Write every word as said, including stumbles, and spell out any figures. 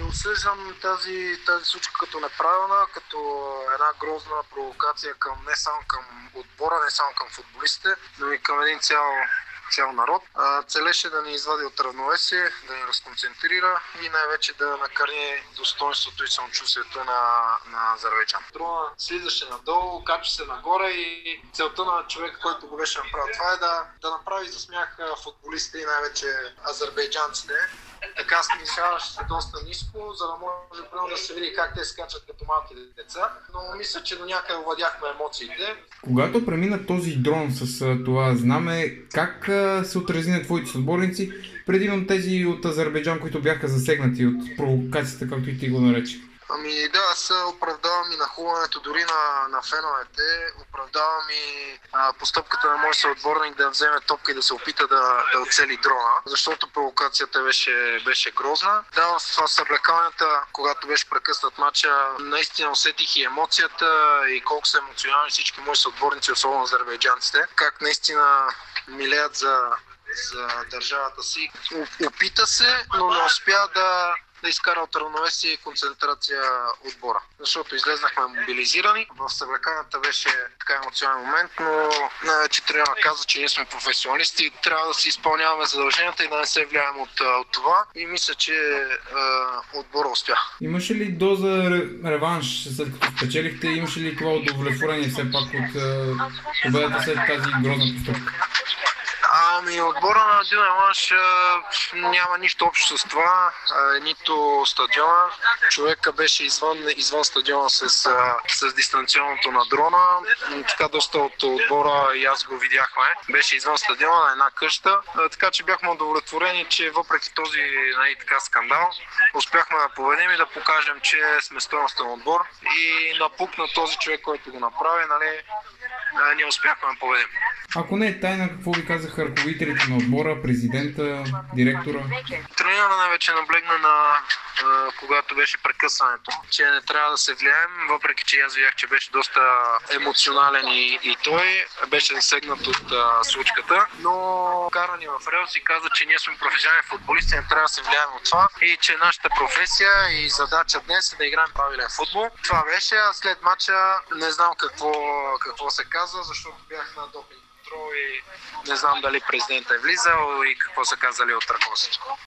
осъждам тази, тази случка като неправилна, като една грозна провокация към, не само към отбора, не само към футболистите, но и към един цял, цял народ. А, целеше да ни извади от равновесие, да ни разконцентрира и най-вече да накърни достоинството и самочувствието на, на Азербайджан. Дрона слизаше надолу, качи се нагоре и целта на човека, който го беше направил това е да, да направи за смях футболистите и най-вече азербайджанците. Така снижаваше се доста ниско, за да може прямо да се види как те скачат като малки деца. Но мисля, че до някъде овладяхме емоциите. Когато премина този дрон с а, това знаме, как а, се отрази на твоите съотборници, предимно тези от Азербайджан, които бяха засегнати от провокацията, както и ти го нарече? Ами да, аз оправдавам и нахлуването дори на, на феновете, оправдавам и а, постъпката на мой съотборник да вземе топка и да се опита да, да оцели дрона, защото провокацията беше, беше грозна. Да, в съблекалнята, когато беше прекъснат матча, наистина усетих и емоцията и колко са емоционални всички мои съотборници, особено азербайджанците, как наистина милеят за, за държавата си. Опита се, но не успя да да изкара от равновесие и концентрация отбора. Защото излезнахме мобилизирани. В съблеканата беше така емоционален момент, но най-вече трябва да каза, че ние сме професионалисти и трябва да си изпълняваме задълженията и да не се влияем от, от това. И мисля, че е, отбора успя. Имаше ли доза реванш, след като спечелихте? Имаше ли това удовлетворение все пак от е, победата след тази грозна постъпка? Ами отбора на Дюнамаш няма нищо общо с това, а, нито стадиона. Човека беше извън, извън стадиона с, с дистанционното на дрона. Така доста от отбора и аз го видяхме. Беше извън стадиона на една къща. А, така че бяхме удовлетворени, че въпреки този нали, така скандал, успяхме да поведем и да покажем, че сме стойностен отбор. И напук на този човек, който го направи, нали, ние успяхме да поведем. Ако не е тайна, какво ви казаха ръководителите на отбора, президента, директора? Треньора най-вече наблегна на когато беше прекъсването, че не трябва да се влияем, въпреки че аз видях, че беше доста емоционален и, и той беше засегнат от а, случката, но карани в релс и каза, че ние сме професионални футболисти, не трябва да се влияем от това и че нашата професия и задача днес е да играем правилен футбол. Това беше, а след матча не знам какво, какво се казва, защото бях на допинг контрол и не знам дали президентът е влизал и какво са казали от ръководството.